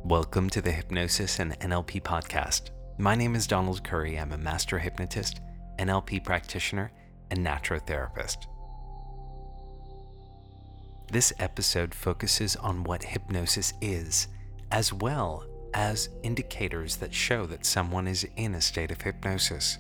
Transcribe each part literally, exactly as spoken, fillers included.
Welcome to the Hypnosis and N L P podcast. My name is Donald Curry. I'm a master hypnotist, N L P practitioner, and naturotherapist. This episode focuses on what hypnosis is, as well as indicators that show that someone is in a state of hypnosis.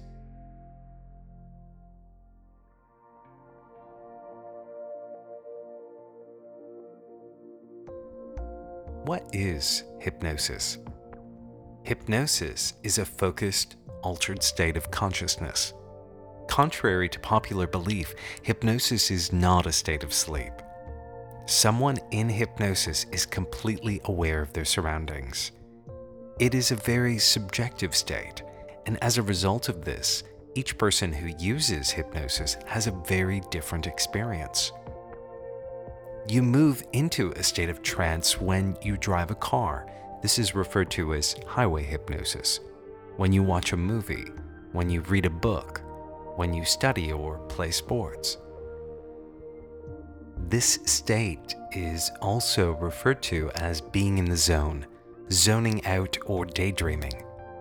What is hypnosis? Hypnosis is a focused, altered state of consciousness. Contrary to popular belief, hypnosis is not a state of sleep. Someone in hypnosis is completely aware of their surroundings. It is a very subjective state, and as a result of this, each person who uses hypnosis has a very different experience. You move into a state of trance when you drive a car. This is referred to as highway hypnosis. When you watch a movie, when you read a book, when you study or play sports. This state is also referred to as being in the zone, zoning out, or daydreaming.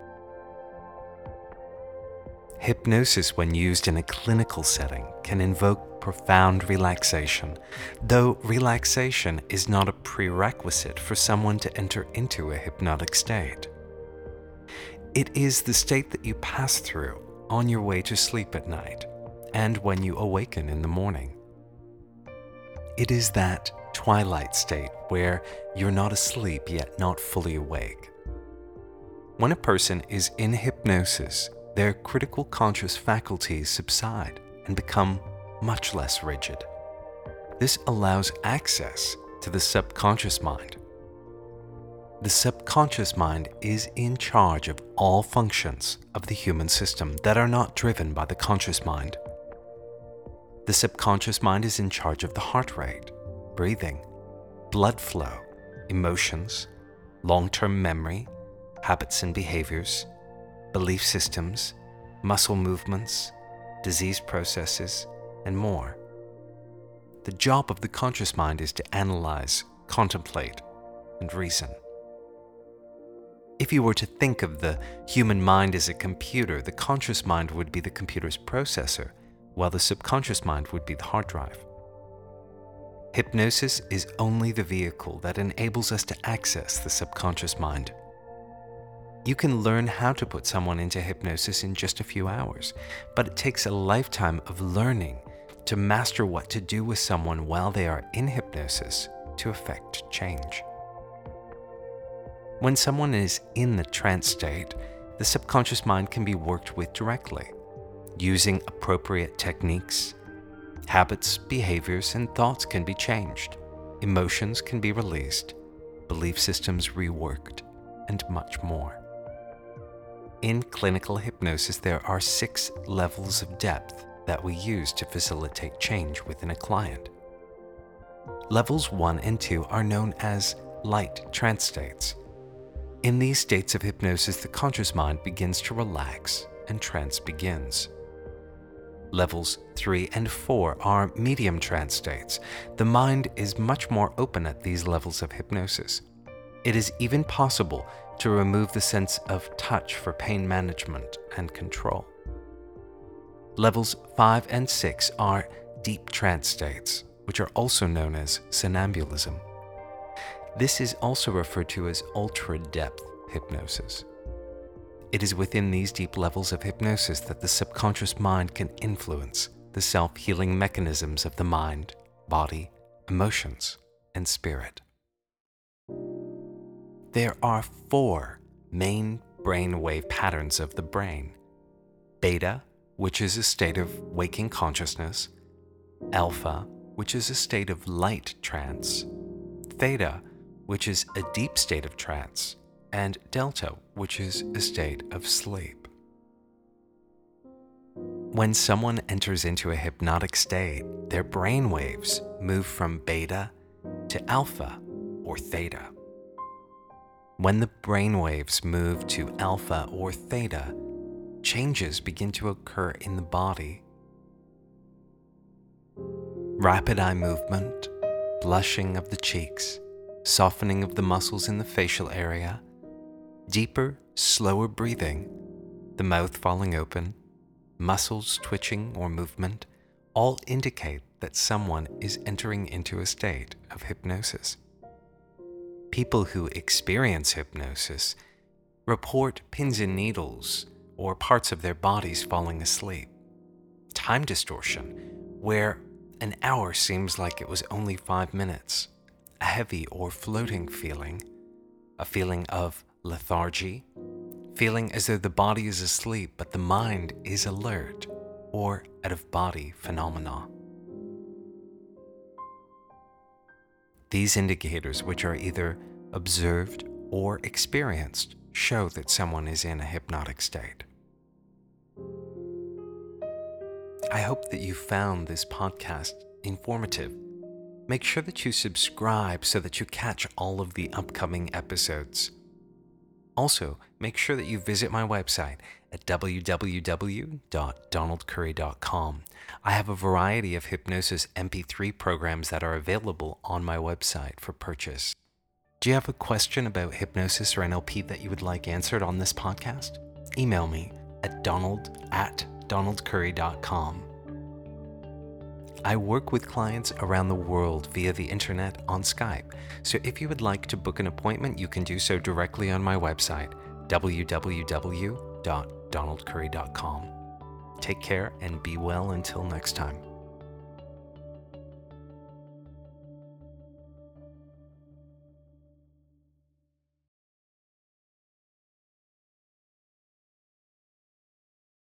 Hypnosis, when used in a clinical setting, can invoke profound relaxation, though relaxation is not a prerequisite for someone to enter into a hypnotic state. It is the state that you pass through on your way to sleep at night and when you awaken in the morning. It is that twilight state where you're not asleep yet not fully awake. When a person is in hypnosis, their critical conscious faculties subside and become much less rigid. This allows access to the subconscious mind. The subconscious mind is in charge of all functions of the human system that are not driven by the conscious mind. The subconscious mind is in charge of the heart rate, breathing, blood flow, emotions, long-term memory, habits and behaviors, belief systems, muscle movements, disease processes, and more. The job of the conscious mind is to analyze, contemplate, and reason. If you were to think of the human mind as a computer, the conscious mind would be the computer's processor, while the subconscious mind would be the hard drive. Hypnosis is only the vehicle that enables us to access the subconscious mind. You can learn how to put someone into hypnosis in just a few hours, but it takes a lifetime of learning to master what to do with someone while they are in hypnosis to effect change. When someone is in the trance state, the subconscious mind can be worked with directly, using appropriate techniques. Habits, behaviors, and thoughts can be changed, emotions can be released, belief systems reworked, and much more. In clinical hypnosis, there are six levels of depth that we use to facilitate change within a client. Levels one and two are known as light trance states. In these states of hypnosis, the conscious mind begins to relax and trance begins. Levels three and four are medium trance states. The mind is much more open at these levels of hypnosis. It is even possible to remove the sense of touch for pain management and control. Levels five and six are deep trance states, which are also known as somnambulism. This is also referred to as ultra-depth hypnosis. It is within these deep levels of hypnosis that the subconscious mind can influence the self-healing mechanisms of the mind, body, emotions, and spirit. There are four main brainwave patterns of the brain: beta, which is a state of waking consciousness; alpha, which is a state of light trance; theta, which is a deep state of trance; and delta, which is a state of sleep. When someone enters into a hypnotic state, their brain waves move from beta to alpha or theta. When the brain waves move to alpha or theta, changes begin to occur in the body. Rapid eye movement, blushing of the cheeks, softening of the muscles in the facial area, deeper, slower breathing, the mouth falling open, muscles twitching or movement, all indicate that someone is entering into a state of hypnosis. People who experience hypnosis report pins and needles or parts of their bodies falling asleep, time distortion, where an hour seems like it was only five minutes, a heavy or floating feeling, a feeling of lethargy, feeling as though the body is asleep but the mind is alert, or out-of-body phenomena. These indicators, which are either observed or experienced, show that someone is in a hypnotic state. I hope that you found this podcast informative. Make sure that you subscribe so that you catch all of the upcoming episodes. Also, make sure that you visit my website at w w w dot donald curry dot com. I have a variety of hypnosis M P three programs that are available on my website for purchase. Do you have a question about hypnosis or N L P that you would like answered on this podcast? Email me at donald at donald curry dot com. I work with clients around the world via the internet on Skype, so if you would like to book an appointment, you can do so directly on my website, w w w dot donald curry dot com. Take care and be well until next time.